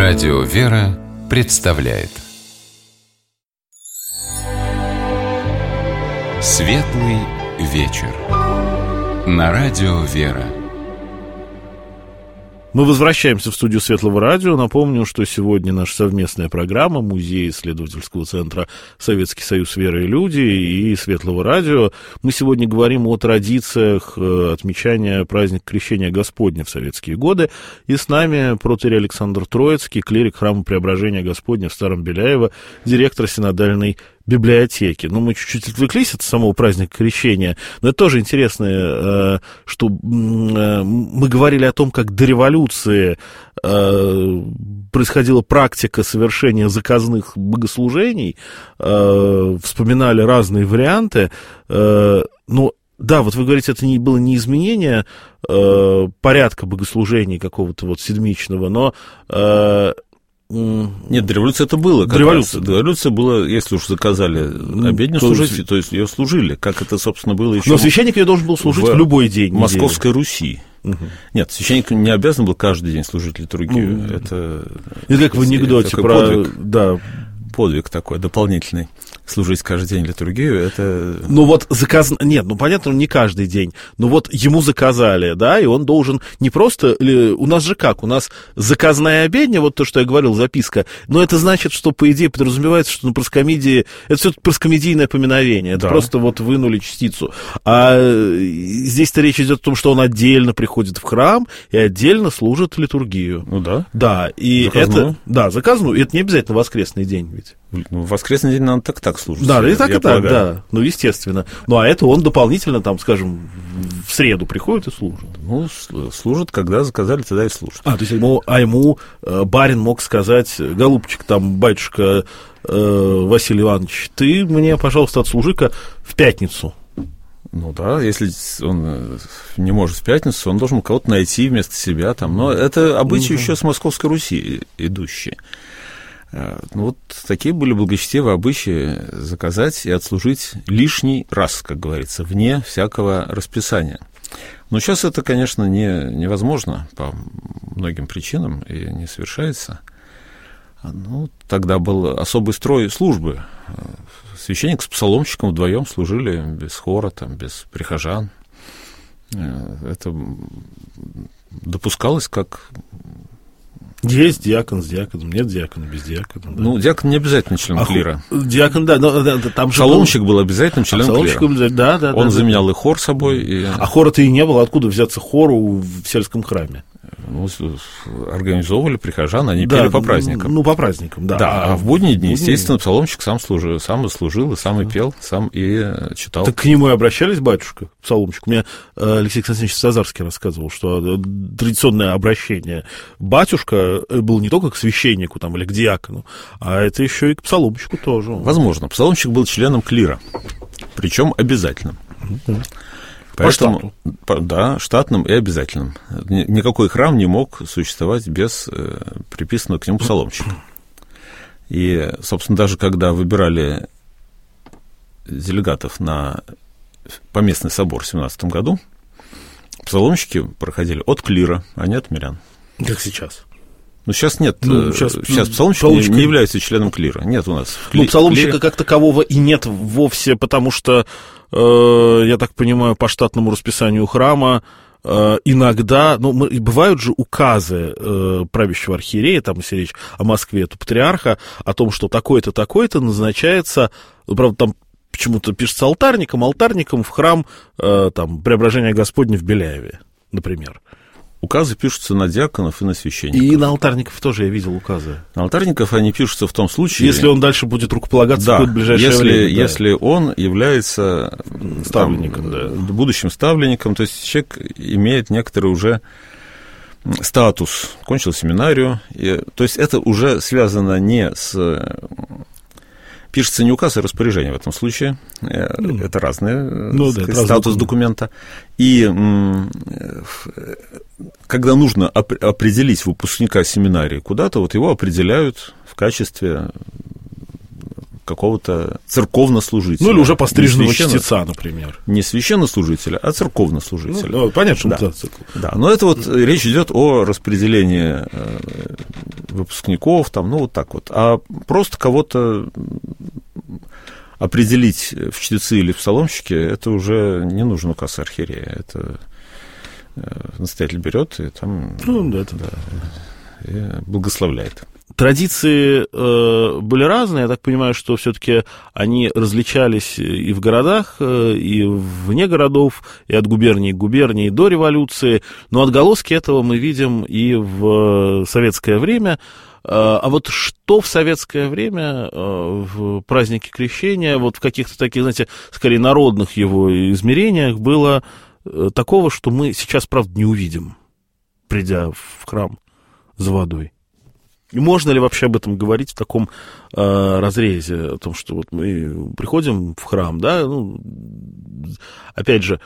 Радио «Вера» представляет Светлый вечер на Радио «Вера». Мы возвращаемся в студию Светлого радио. Напомню, что сегодня наша совместная программа Музея исследовательского центра «Советский союз. Вера и люди» и Светлого радио. Мы сегодня говорим о традициях отмечания праздника Крещения Господня в советские годы. И с нами протоиерей Александр Троицкий, клирик храма Преображения Господня в Старом Беляево, директор синодальной библиотеки. Ну, мы чуть-чуть отвлеклись от самого праздника Крещения, но это тоже интересно, что мы говорили о том, как до революции происходила практика совершения заказных богослужений, вспоминали разные варианты, но да, вот вы говорите, это было не изменение порядка богослужений какого-то вот седмичного, но... Нет, до революции это было. До революции было, если уж заказали обедню служить, то есть ее служили, как это, собственно, было еще. Но священник ее должен был служить в любой день. В Московской Руси. Угу. Нет, священник не обязан был каждый день служить литургию. Это как в анекдоте про... Подвиг, да. Подвиг такой дополнительный. Служить каждый день литургию, это... Ну вот Нет, ну понятно, не каждый день. Но вот ему заказали, да, и он должен не просто... У нас же как? У нас заказная обедня, вот то, что я говорил, записка. Но это значит, что, по идее, подразумевается, что на проскомидии... Это все-таки проскомедийное поминовение. Это просто вот вынули частицу. А здесь-то речь идет о том, что он отдельно приходит в храм и отдельно служит литургию. Ну да. Да, и заказную. Это... Да, заказную. И это не обязательно воскресный день ведь. Ну, в воскресный день надо так служить. Да, и так, и так, да. Ну, естественно. Ну, а это он дополнительно, там, скажем, в среду приходит и служит. Ну, служит, когда заказали, тогда и служит. То есть ему барин мог сказать: голубчик, там, батюшка Василий Иванович, ты мне, пожалуйста, отслужи-ка в пятницу. Ну да, если он не может в пятницу, он должен кого-то найти вместо себя там. Но это обычаи еще с Московской Руси идущие. Ну, вот такие были благочестивые обычаи заказать и отслужить лишний раз, как говорится, вне всякого расписания. Но сейчас это, конечно, невозможно по многим причинам и не совершается. Ну, тогда был особый строй службы. Священник с псаломщиком вдвоем служили без хора, там, без прихожан. Это допускалось как... Есть диакон с диаконом, нет диакона без диакона. Да. Ну, диакон не обязательно член клира. Диакон, да, но там же... Псаломщик был обязательным членом клира. Да. Он заменял и хор собой. А хора-то и не было. Откуда взяться хору в сельском храме? Ну, организовывали прихожан, они пели по праздникам. Ну, по праздникам, да. Да, а в будние дни, естественно, псаломщик сам и служил, и сам и пел, сам и читал. Так к нему и обращались, батюшка, псаломщик. Мне Алексей Константинович Сазарский рассказывал, что традиционное обращение батюшка было не только к священнику там, или к диакону, а это еще и к псаломщику тоже. Возможно. Псаломщик был членом клира, причем обязательным. Поэтому, по штату. Да, штатным и обязательным. Никакой храм не мог существовать без приписанного к нему псаломщика. И, собственно, даже когда выбирали делегатов на поместный собор в 17 году, псаломщики проходили от клира, а не от мирян. Как сейчас. Ну, сейчас нет. Сейчас псаломщик не является членом клира. Нет у нас. Псаломщика как такового и нет вовсе, потому что, я так понимаю, по штатному расписанию храма иногда, бывают же указы правящего архиерея, там, если речь о Москве, это патриарха, о том, что такой-то, такой-то назначается, правда, там почему-то пишется алтарником в храм там, Преображения Господня в Беляеве, например. Указы пишутся на диаконов и на священников. И на алтарников тоже я видел указы. На алтарников они пишутся в том случае... Если он дальше будет рукополагаться в ближайшее время. Если он является ставленником, будущим ставленником, то есть человек имеет некоторый уже статус, кончил семинарию. То есть это уже связано не с... Пишется не указ, а распоряжение в этом случае. Это разные статус документа. И когда нужно определить выпускника семинарии куда-то, вот его определяют в качестве какого-то церковнослужителя. Ну, или уже постриженного чтеца, например. Не священнослужителя, а церковнослужителя. Ну, понятно, что да, но это вот речь идет о распределении выпускников, там, ну, вот так вот. А просто кого-то определить в чтецы или в псаломщики, это уже не нужен указ архиерея. Это настоятель берет и там и благословляет. Традиции были разные. Я так понимаю, что все-таки они различались и в городах, и вне городов, и от губернии к губернии до революции. Но отголоски этого мы видим и в советское время. А вот что в советское время в празднике Крещения, вот в каких-то таких, знаете, скорее народных его измерениях было такого, что мы сейчас, правда, не увидим, придя в храм за водой? И можно ли вообще об этом говорить в таком разрезе, о том, что вот мы приходим в храм, да, ну, опять же,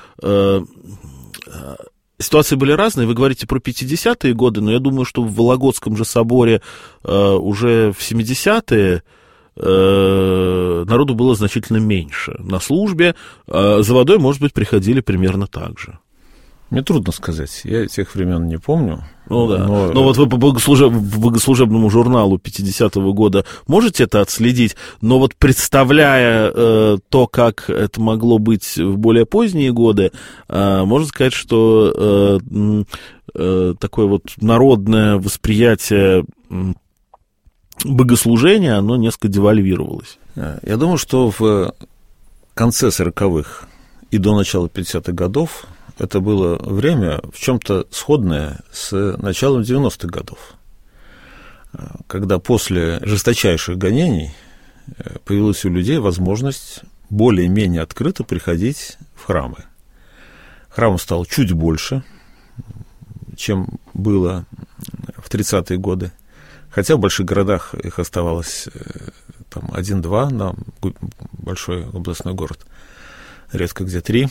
ситуации были разные, вы говорите про 50-е годы, но я думаю, что в Вологодском же соборе уже в 70-е народу было значительно меньше на службе, за водой, может быть, приходили примерно так же. Мне трудно сказать, я тех времен не помню. Ну да, но вот вы по богослужебному журналу 50-го года можете это отследить, но вот представляя то, как это могло быть в более поздние годы, можно сказать, что такое вот народное восприятие богослужения, оно несколько девальвировалось. Я думаю, что в конце 40-х и до начала 50-х годов это было время в чем-то сходное с началом 90-х годов, когда после жесточайших гонений появилась у людей возможность более-менее открыто приходить в храмы. Храмов стало чуть больше, чем было в 30-е годы, хотя в больших городах их оставалось там 1-2 на большой областной город, редко где 3.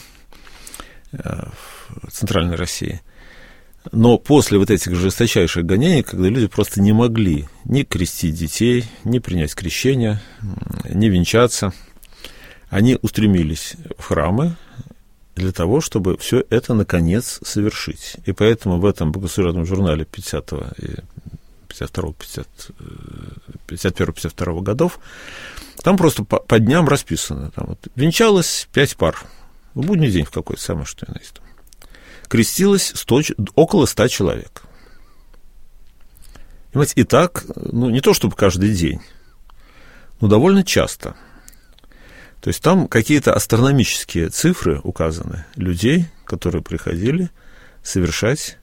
В Центральной России. Но после вот этих жесточайших гонений, когда люди просто не могли ни крестить детей, ни принять крещение, ни венчаться, они устремились в храмы для того, чтобы все это наконец совершить. И поэтому в этом богослужебном журнале 50-го и 51-52 годов там просто по дням расписано. Там вот венчалось 5 пар. В будний день в какой-то, самое что и на есть. Крестилось около 100 человек. Понимаете, и так, ну, не то чтобы каждый день, но довольно часто. То есть там какие-то астрономические цифры указаны людей, которые приходили совершать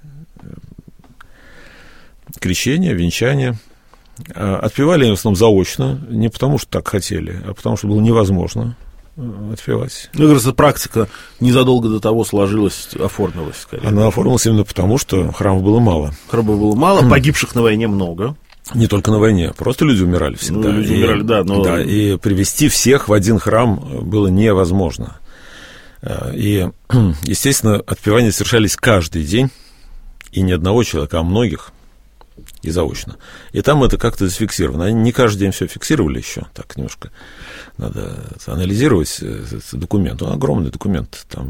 крещение, венчание. Отпевали они в основном заочно, не потому что так хотели, а потому что было невозможно отпевать. Ну, кажется, практика незадолго до того сложилась, оформилась, скорее. Она оформилась именно потому, что храмов было мало. Храмов было мало, погибших на войне много. Не только на войне, просто люди умирали всегда. Ну, люди умирали, да, но... Да, и привести всех в один храм было невозможно. И, естественно, отпевания совершались каждый день, и не одного человека, а многих, и заочно. И там это как-то зафиксировано. Они не каждый день все фиксировали еще, так немножко надо анализировать этот документ. Он огромный документ, там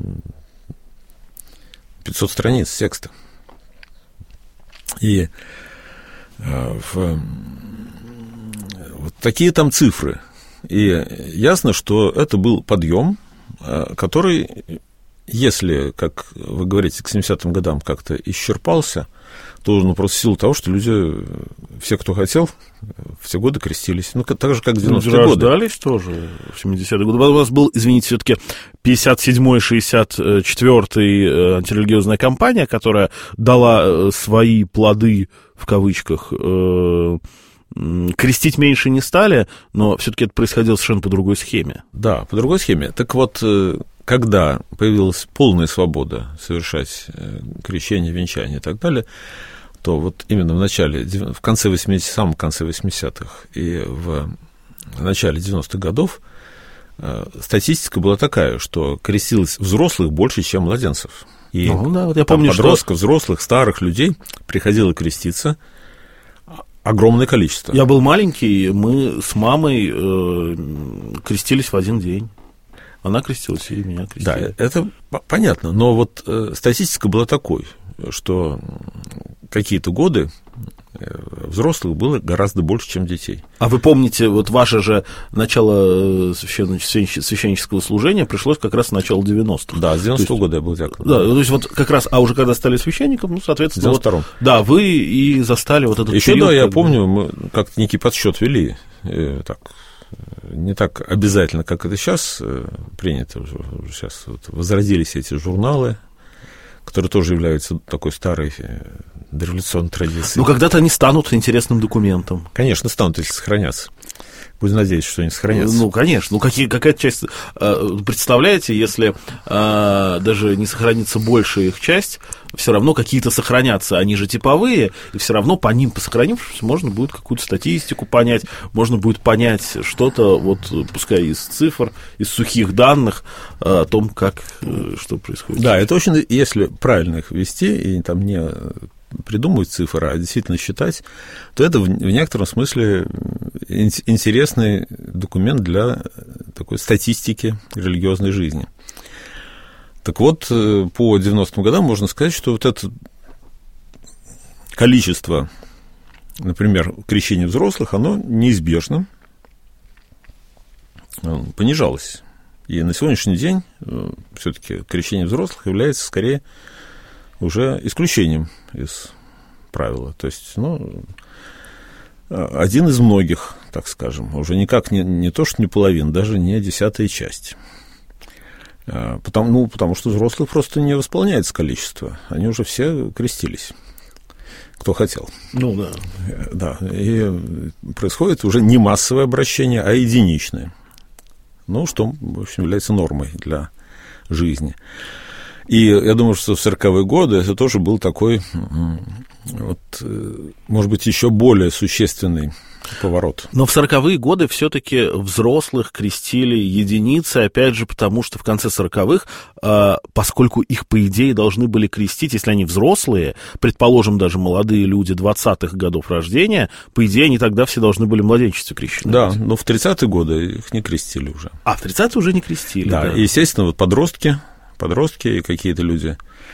500 страниц текста. И вот такие там цифры. И ясно, что это был подъем, который, если, как вы говорите, к 70-м годам как-то исчерпался, то просто в силу того, что люди, все, кто хотел, все годы крестились. Ну, так же, как в 90-е годы. Рождались тоже в 70-е годы. У нас был, извините, все-таки 57-й, 64-й антирелигиозная кампания, которая дала свои плоды, в кавычках, крестить меньше не стали, но все-таки это происходило совершенно по другой схеме. Да, по другой схеме. Так вот, когда появилась полная свобода совершать крещение, венчание и так далее, то вот именно в начале, в конце 80-х, в самом конце 80-х и в начале 90-х годов статистика была такая, что крестилось взрослых больше, чем младенцев. И да, вот я помню, подростков, взрослых, старых людей приходило креститься, огромное количество. Я был маленький, мы с мамой крестились в один день. Она крестилась, и меня крестили. Да, это понятно, но вот статистика была такой, что какие-то годы взрослых было гораздо больше, чем детей. А вы помните, вот ваше же начало священнического служения пришлось как раз с начала 90-х. Да, с 90-го года я был диаконом. Да, то есть вот как раз, а уже когда стали священником, ну, соответственно... В 92-м. Вот, да, вы и застали вот этот еще период. Да, я помню, мы как-то некий подсчет вели, так, не так обязательно, как это сейчас принято. Сейчас вот возродились эти журналы, которые тоже являются такой старой дореволюционной традицией. Ну, когда-то они станут интересным документом. Конечно, станут, если сохранятся. Будем надеяться, что они сохранятся. Ну, конечно. Ну, какая-то часть... Представляете, если даже не сохранится большая их часть, все равно какие-то сохранятся. Они же типовые, и все равно по ним, по сохранившимся, можно будет какую-то статистику понять, можно будет понять что-то, вот, пускай из цифр, из сухих данных о том, как, что происходит. Да, это очень... Если правильно их вести, и там не придумывать цифры, а действительно считать, то это в некотором смысле интересный документ для такой статистики религиозной жизни. Так вот, по 90-м годам можно сказать, что вот это количество, например, крещений взрослых, оно неизбежно понижалось. И на сегодняшний день все-таки крещение взрослых является скорее уже исключением из правила. То есть, ну, один из многих, так скажем, уже никак не то, что не половина, даже не 10-я часть. Потому что взрослых просто не восполняется количество. Они уже все крестились, кто хотел. Ну, да. Да, и происходит уже не массовое обращение, а единичное. Ну, что, в общем, является нормой для жизни. И я думаю, что в 40-е годы это тоже был такой, вот, может быть, еще более существенный поворот. Но в 40-е годы все-таки взрослых крестили единицы, опять же, потому что в конце 40-х, поскольку их, по идее, должны были крестить, если они взрослые, предположим, даже молодые люди 20-х годов рождения, по идее, они тогда все должны были в младенчестве крещены. Да, но в 30-е годы их не крестили уже. А в 30-е уже не крестили. Да, и, естественно, вот подростки и какие-то люди,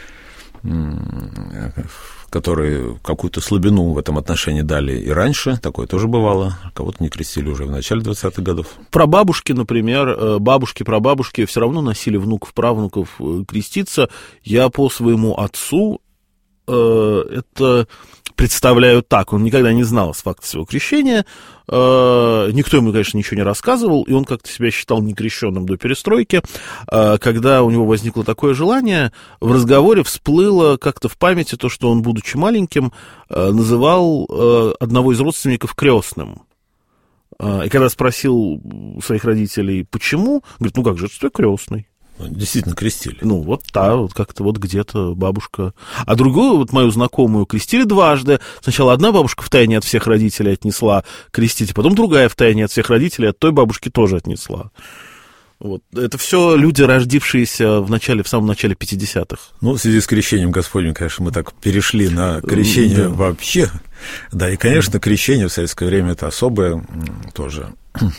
которые какую-то слабину в этом отношении дали и раньше, такое тоже бывало, кого-то не крестили уже в начале 20-х годов. Прабабушки, например, бабушки, прабабушки все равно носили внуков, правнуков креститься. Я по своему отцу это представляю так. Он никогда не знал факта своего крещения. Никто ему, конечно, ничего не рассказывал, и он как-то себя считал некрещенным до перестройки. Когда у него возникло такое желание, в разговоре всплыло как-то в памяти то, что он, будучи маленьким, называл одного из родственников крестным. И когда спросил своих родителей, почему, говорит, ну как же, это твой крестный. Действительно крестили. Ну, вот та, вот как-то вот где-то бабушка. А другую, вот мою знакомую, крестили дважды. Сначала одна бабушка втайне от всех родителей отнесла крестить, а потом другая втайне от всех родителей от той бабушки тоже отнесла. Вот. Это все люди, родившиеся в самом начале 50-х. Ну, в связи с крещением Господним, конечно, мы так перешли на крещение вообще. Да, и, конечно, крещение в советское время это особое тоже...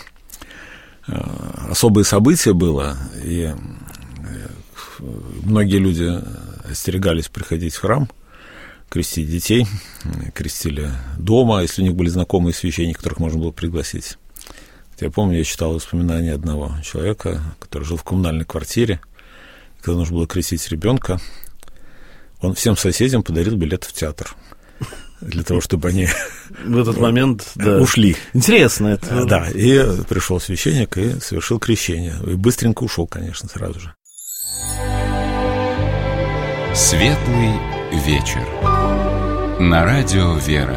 Особое событие было, и многие люди остерегались приходить в храм, крестить детей, крестили дома, если у них были знакомые священники, которых можно было пригласить. Я помню, я читал воспоминания одного человека, который жил в коммунальной квартире, когда нужно было крестить ребенка, он всем соседям подарил билет в театр. Для того, чтобы они в этот момент ушли. Интересно это. Да, и пришел священник и совершил крещение. И быстренько ушел, конечно, сразу же. Светлый вечер. На радио «Вера».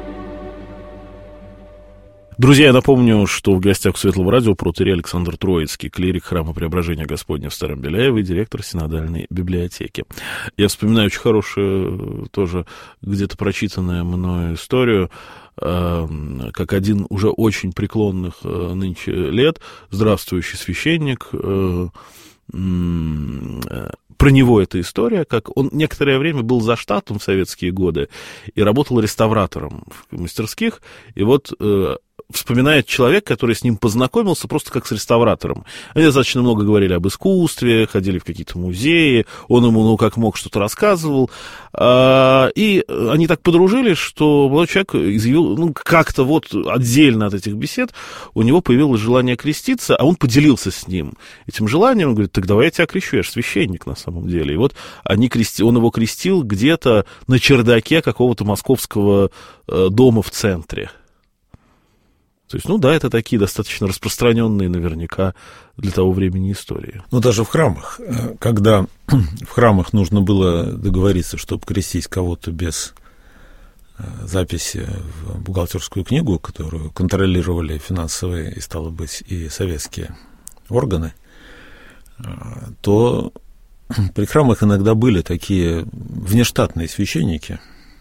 Друзья, я напомню, что в гостях у Светлого радио протоиерей Александр Троицкий, клирик храма Преображения Господня в Старом Беляеве и директор Синодальной библиотеки. Я вспоминаю очень хорошую, тоже где-то прочитанную мною историю, как один уже очень преклонных нынче лет здравствующий священник про него эта история, как он некоторое время был за штатом в советские годы и работал реставратором в мастерских, и вот вспоминает человек, который с ним познакомился просто как с реставратором. Они достаточно много говорили об искусстве, ходили в какие-то музеи, он ему, как мог, что-то рассказывал, и они так подружились, что молодой человек изъявил, как-то вот отдельно от этих бесед у него появилось желание креститься, а он поделился с ним этим желанием, он говорит, так давай я тебя крещу, я же священник на самом деле. И вот он его крестил где-то на чердаке какого-то московского дома в центре. То есть, это такие достаточно распространенные наверняка для того времени истории. Даже в храмах, когда в храмах нужно было договориться, чтобы крестить кого-то без записи в бухгалтерскую книгу, которую контролировали финансовые и, стало быть, и советские органы, то при храмах иногда были такие внештатные священники,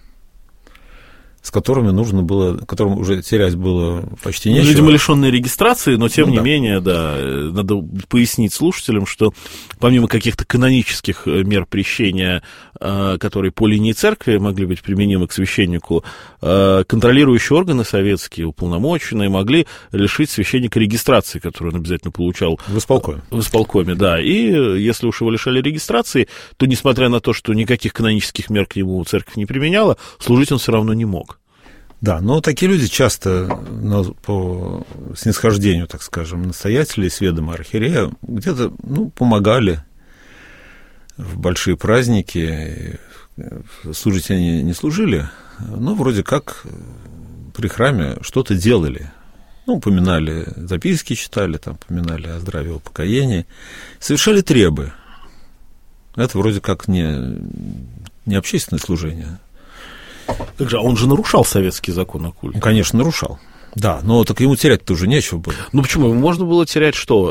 с которыми которым уже терять было почти нечего. Видимо, лишенные регистрации, но тем не менее, надо пояснить слушателям, что помимо каких-то канонических мер прещения, которые по линии церкви могли быть применимы к священнику, контролирующие органы советские, уполномоченные, могли лишить священника регистрации, которую он обязательно получал в исполкоме. В исполкоме, да. И если уж его лишали регистрации, то, несмотря на то, что никаких канонических мер к нему церковь не применяла, служить он все равно не мог. Да, но такие люди часто по снисхождению, так скажем, настоятелей с ведома архиерея где-то помогали в большие праздники. Служить они не служили, но вроде как при храме что-то делали. Упоминали записки, читали, поминали о здравии, о покаянии, совершали требы. Это вроде как не общественное служение. Как же, он же нарушал советский закон о культе? Конечно, нарушал. Да, но так ему терять-то уже нечего было. Почему? Можно было терять что?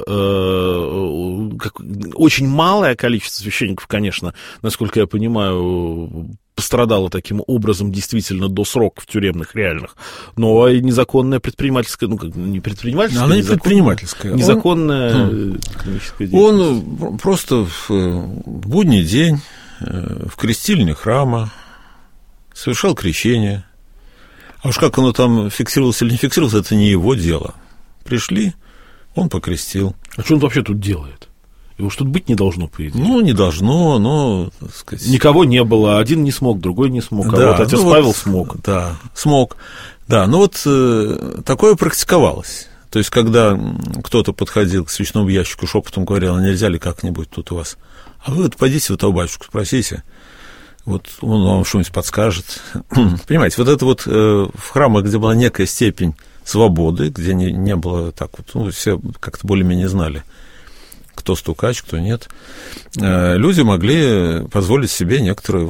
Очень малое количество священников, конечно, насколько я понимаю, пострадало таким образом действительно до сроков тюремных реальных, но незаконная предпринимательская, не предпринимательская, она не предпринимательская. Незаконная экономическая деятельность. Он просто в будний день в крестильне храма совершал крещение. А уж как оно там фиксировалось или не фиксировалось, это не его дело. Пришли, он покрестил. А что он вообще тут делает? Его ж тут быть не должно, по идее. Не должно, но, так сказать... Никого не было, один не смог, другой не смог, да, а вот отец Павел смог. Да, смог. Да, такое практиковалось. То есть, когда кто-то подходил к свечному ящику, шепотом говорил, нельзя ли как-нибудь тут у вас? А вы пойдите у того батюшку, спросите. Он вам что-нибудь подскажет. Понимаете, в храмах, где была некая степень свободы, где не было так все как-то более-менее знали, кто стукач, кто нет, люди могли позволить себе некоторый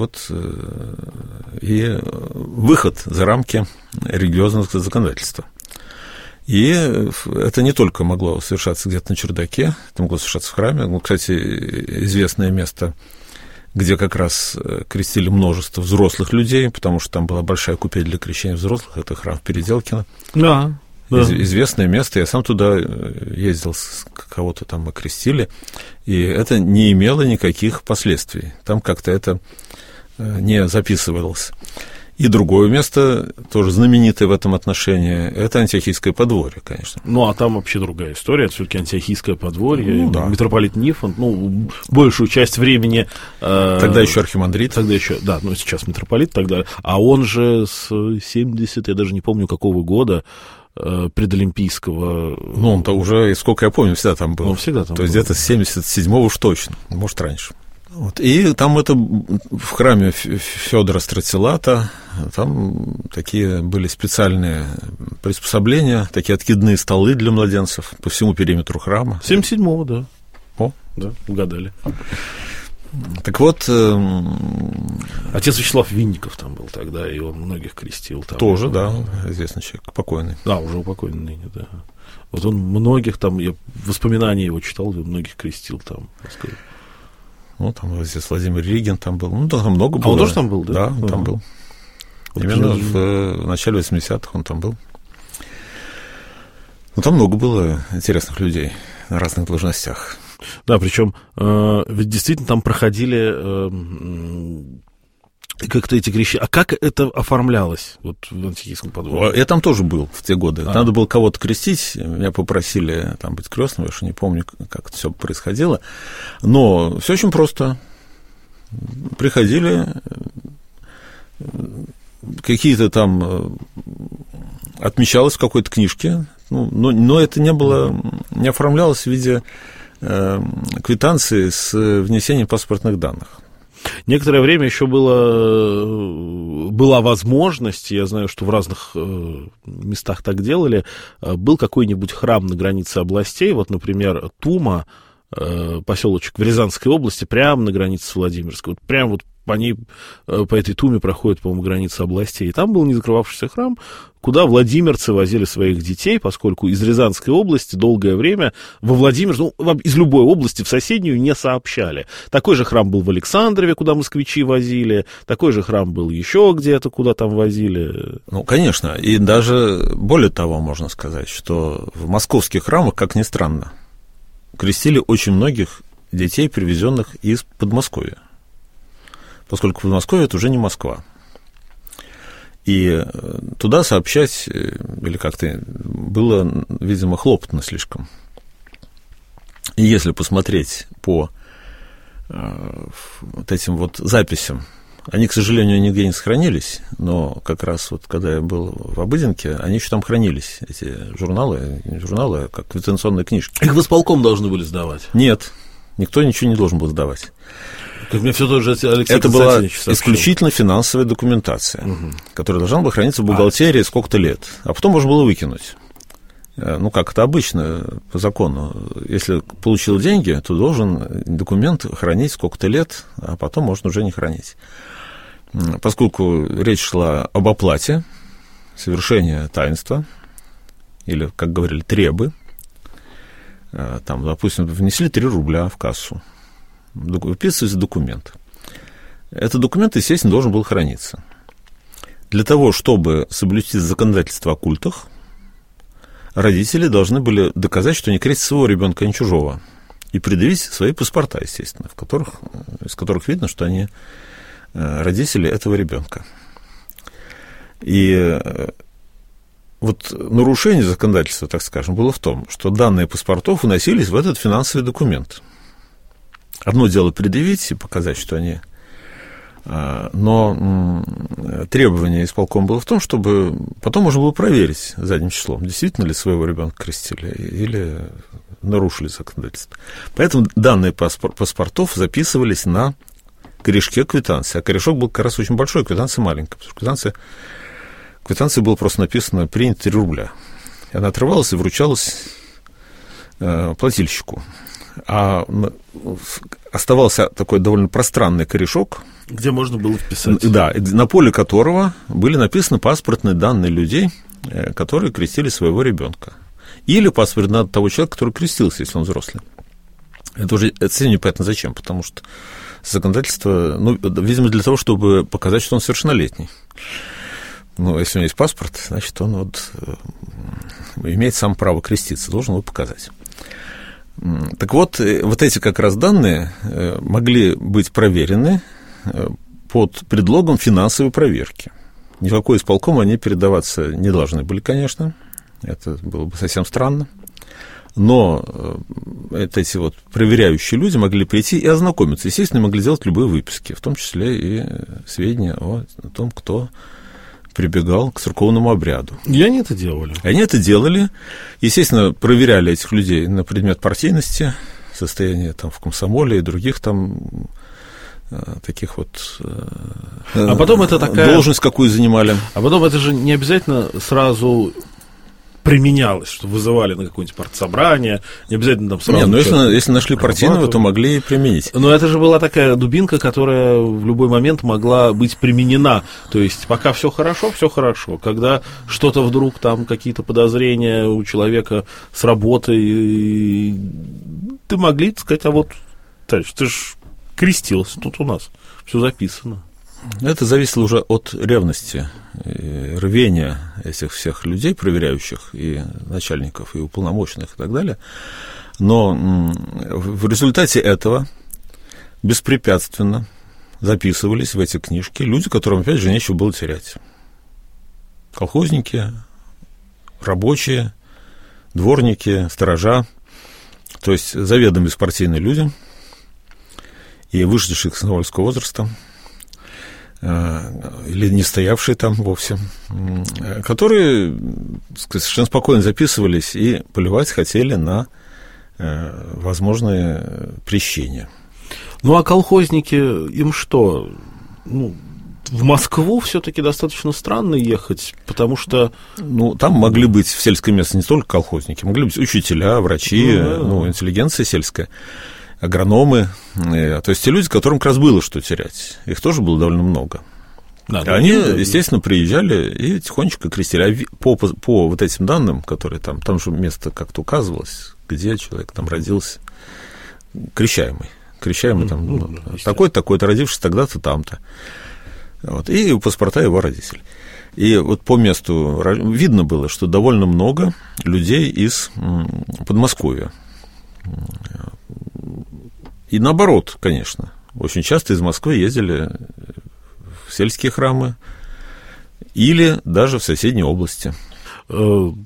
и выход за рамки религиозного законодательства. И это не только могло совершаться где-то на чердаке, это могло совершаться в храме. Кстати, известное место, где как раз крестили множество взрослых людей, потому что там была большая купель для крещения взрослых, это храм в Переделкино. Да. Известное место, я сам туда ездил, кого-то там окрестили, и это не имело никаких последствий. Там как-то это не записывалось. И другое место, тоже знаменитое в этом отношении, это Антиохийское подворье, конечно. А там вообще другая история, это все-таки Антиохийское подворье, да. Митрополит Нифон, большую часть времени... Тогда еще архимандрит. Тогда еще, да, сейчас митрополит тогда, а он же с 70, я даже не помню какого года, предолимпийского... Он-то уже, сколько я помню, всегда там был. Он всегда там был. То есть где-то с 77-го уж точно, может, раньше. И там в храме Федора Стратилата, там такие были специальные приспособления, такие откидные столы для младенцев по всему периметру храма. 77-го, да. Да, угадали. Так вот... Отец Вячеслав Винников там был тогда, и он многих крестил. Там. Тоже, да, известный человек, покойный. Да, уже упокойный ныне, да. Он многих там, я воспоминания его читал, многих крестил там, так сказать. Там здесь Владимир Ригин там был. Там много было. А он тоже там был, да? Да, он там был. Именно в начале 80-х он там был. Там много было интересных людей на разных должностях. Да, причем ведь действительно там проходили как-то эти крещения. А как это оформлялось вот в Антихийском подворье? Я там тоже был в те годы. Надо было кого-то крестить. Меня попросили там быть крестным, я уж не помню, как это все происходило. Но все очень просто. Приходили, какие-то там отмечалось в какой-то книжке, но это не оформлялось в виде квитанции с внесением паспортных данных. Некоторое время еще была возможность, я знаю, что в разных местах так делали, был какой-нибудь храм на границе областей, вот, например, Тума, поселочек в Рязанской области, прямо на границе с Владимирской, вот прямо вот по этой Туме проходит, по-моему, граница областей. И там был не закрывавшийся храм, куда владимирцы возили своих детей, поскольку из Рязанской области долгое время во Владимир, из любой области в соседнюю не сообщали. Такой же храм был в Александрове, куда москвичи возили, такой же храм был еще где-то, куда там возили. Конечно, и даже более того можно сказать, что в московских храмах, как ни странно, крестили очень многих детей, привезенных из Подмосковья, поскольку Подмосковье – это уже не Москва. И туда сообщать или как-то было, видимо, хлопотно слишком. И если посмотреть по вот этим вот записям, они, к сожалению, нигде не сохранились, но как раз вот когда я был в Обыденке, они еще там хранились, эти журналы, а как квитанционные книжки. Их в исполком должны были сдавать? Нет, никто ничего не должен был сдавать. Как мне все тоже Алексей Это была сообщил. исключительно финансовая документация, которая должна была храниться в бухгалтерии сколько-то лет, а потом можно было выкинуть. Как это обычно по закону. Если получил деньги, то должен документ хранить сколько-то лет, а потом можно уже не хранить. Поскольку речь шла об оплате, совершении таинства, или, как говорили, требы, там, допустим, внесли 3 рубля в кассу, выписывается документ. Этот документ, естественно, должен был храниться. Для того, чтобы соблюсти законодательство о культах, родители должны были доказать, что не крестят своего ребенка, а не чужого, и предъявить свои паспорта, естественно, из которых видно, что они родители этого ребенка. И вот нарушение законодательства, так скажем, было в том, что данные паспортов вносились в этот финансовый документ. Одно дело предъявить и показать, что они... Но требование исполкома было в том, чтобы потом можно было проверить задним числом, действительно ли своего ребенка крестили или нарушили законодательство. Поэтому данные паспортов записывались на корешке квитанции. А корешок был как раз очень большой, квитанция маленькая, потому что квитанция было просто написано «принято 3 рубля». И она отрывалась и вручалась плательщику. А оставался такой довольно пространный корешок, где можно было вписать. Да, на поле которого были написаны паспортные данные людей, которые крестили своего ребенка. Или паспортные данные того человека, который крестился, если он взрослый. Это непонятно зачем, потому что законодательство, видимо, для того, чтобы показать, что он совершеннолетний. Если у него есть паспорт, значит, он имеет сам право креститься, должен его показать. Так вот эти как раз данные могли быть проверены под предлогом финансовой проверки. Ни в какой исполком они передаваться не должны были, конечно, это было бы совсем странно, но эти проверяющие люди могли прийти и ознакомиться, естественно, могли делать любые выписки, в том числе и сведения о том, кто прибегал к церковному обряду. И они это делали. Они это делали. Естественно, проверяли этих людей на предмет партийности, состояния там в комсомоле и других там таких а потом это такая... должность какую занимали. А потом это же не обязательно сразу применялось, что вызывали на какое-нибудь партсобрание, не обязательно там сразу... если нашли партийного, то могли и применить. Но это же была такая дубинка, которая в любой момент могла быть применена. То есть пока все хорошо, Когда что-то вдруг там, какие-то подозрения у человека с работой, ты могли сказать, товарищ, ты же крестился, тут у нас все записано. Это зависело уже от ревности, рвения этих всех людей, проверяющих, и начальников, и уполномоченных, и так далее. Но в результате этого беспрепятственно записывались в эти книжки люди, которым, опять же, нечего было терять. Колхозники, рабочие, дворники, сторожа, то есть заведомо беспартийные люди и вышедшие с комсомольского возраста, или не стоявшие там вовсе, которые, так сказать, совершенно спокойно записывались и поливать хотели на возможные прещения. Ну, а колхозники, им что? Ну, в Москву все-таки достаточно странно ехать, потому что... Ну, там могли быть в сельской местности не только колхозники, могли быть учителя, врачи, интеллигенция сельская, агрономы, то есть те люди, которым как раз было что терять. Их тоже было довольно много. Да, они, естественно, приезжали и тихонечко крестили. А по вот этим данным, которые там же место как-то указывалось, где человек там родился, крещаемый там, такой-то, родившийся тогда-то, там-то. Вот, и паспорта его родителей. И вот по месту видно было, что довольно много людей из Подмосковья. И наоборот, конечно. Очень часто из Москвы ездили в сельские храмы или даже в соседней области. У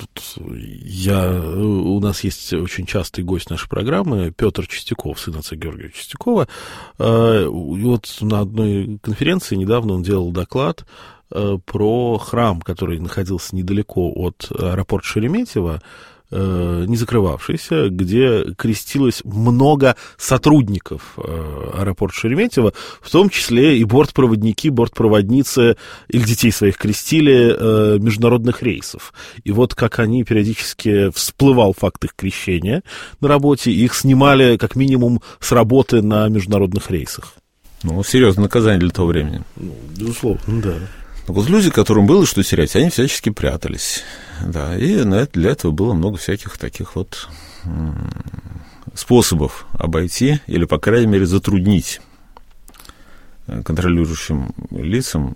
нас есть очень частый гость нашей программы Петр Чистяков, сын отца Георгия Чистякова. И вот на одной конференции недавно он делал доклад про храм, который находился недалеко от аэропорта Шереметьево, не закрывавшийся, где крестилось много сотрудников аэропорта Шереметьево, в том числе и бортпроводники, бортпроводницы, или детей своих крестили международных рейсов. И вот как они периодически всплывал факт их крещения на работе, их снимали как минимум с работы на международных рейсах. Ну, серьезное наказание для того времени. Ну, безусловно, да. Вот люди, которым было что терять, они всячески прятались. Да, и для этого было много всяких таких вот способов обойти или, по крайней мере, затруднить контролирующим лицам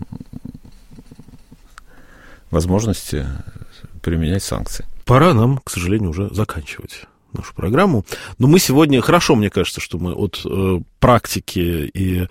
возможности применять санкции. Пора нам, к сожалению, уже заканчивать нашу программу. Но мы сегодня, хорошо, мне кажется, что мы от практики и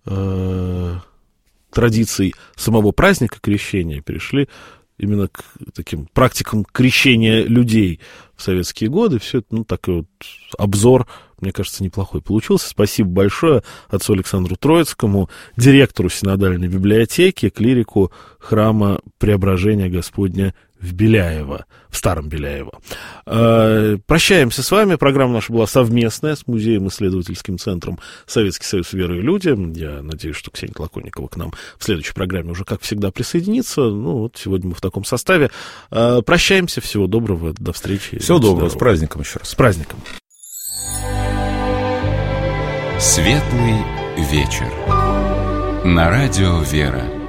традиций самого праздника крещения перешли именно к таким практикам крещения людей в советские годы. Все это, ну, такой вот обзор, мне кажется, неплохой получился. Спасибо большое отцу Александру Троицкому, директору Синодальной библиотеки, клирику храма Преображения Господня в Беляево, в Старом Беляево. Прощаемся с вами. Программа наша была совместная с музеем-исследовательским центром «Советский союз веры и люди». Я надеюсь, что Ксения Толоконникова к нам в следующей программе уже, как всегда, присоединится. Ну, вот сегодня мы в таком составе. Прощаемся. Всего доброго. До встречи. Всего доброго. С праздником еще раз. С праздником. Светлый вечер. На радио «Вера».